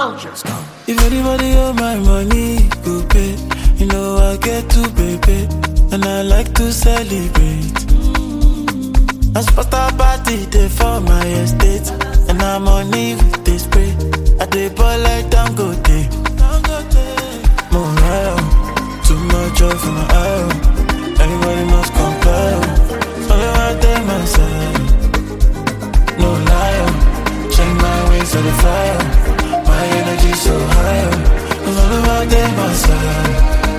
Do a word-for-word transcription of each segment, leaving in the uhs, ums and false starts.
Culture. If anybody owe my money, go pay. You know I get to baby, and I like to celebrate. I spot a party day for my estate, and I'm on leave with this spray. I dey ball like Dangote. Morale, too much joy for my eye. Everybody must comply. All about them my side. No lie, check my ways to the fire. My energy so high. All about them my side.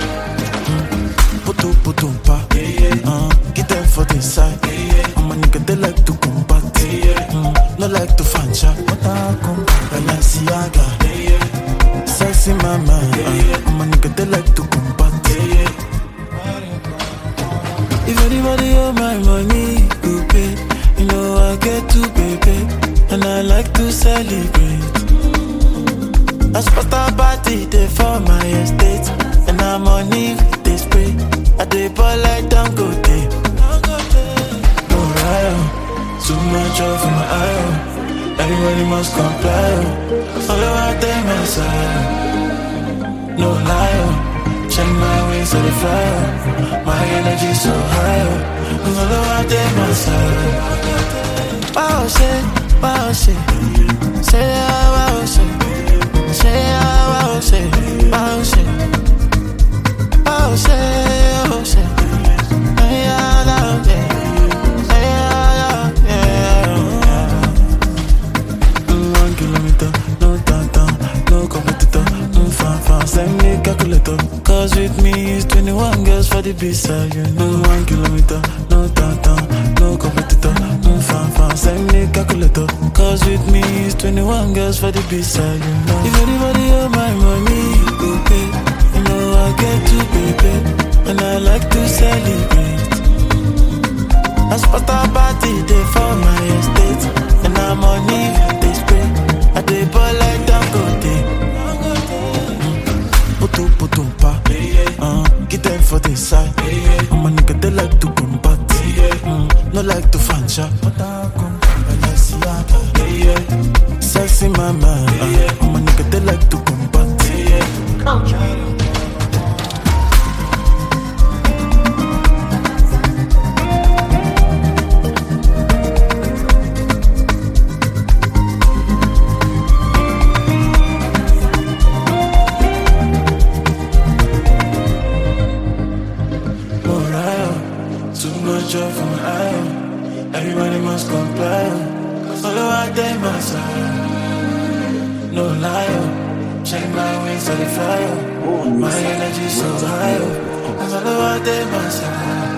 Putu putu pa, uh, get them for the side. I'm a nigga they like to combat, mm, no like to fan shot. Balenciaga, sexy mama. Uh, I'm a nigga they like to combat. If anybody owe my money, go pay. You know I get to baby, and I like to celebrate. I spot a party day for my estate, and I'm on leave with this spray. I dey ball like Dangote. Alright, too much joy for my eye. Everybody must comply. All about them my side. No lie, check my ways to the fire. My energy so high. All about them my side. Wow, say, wow, say, say, wow, say, say, wow, say, wow, say, wow, say, oh, say, yeah, yeah, yeah, yeah. One kilometer, no tata, no competitor, no fan fan, send me calculator. Cause with me is twenty-one girls for the B-side, you know. One kilometer, no tata, no competitor, no fan fan, send me calculator. Cause with me is twenty-one girls for the B-side, you know. If anybody owe my money, go pay. You know I get to baby, and I like to celebrate. I spot a party day for my estate, and I'm on leave with this spray. I dey ball like Dangote. Putu putu pa, uh, get them for the side. I'm a nigga they like to combat, mm, no like to fan shot. Sexy mama, uh, I'm a nigga they like to combat. Culture. Joy for my eye. Everybody must comply. All about them my side. No lie, check my ways to the fire. My energy so high. All about them my side.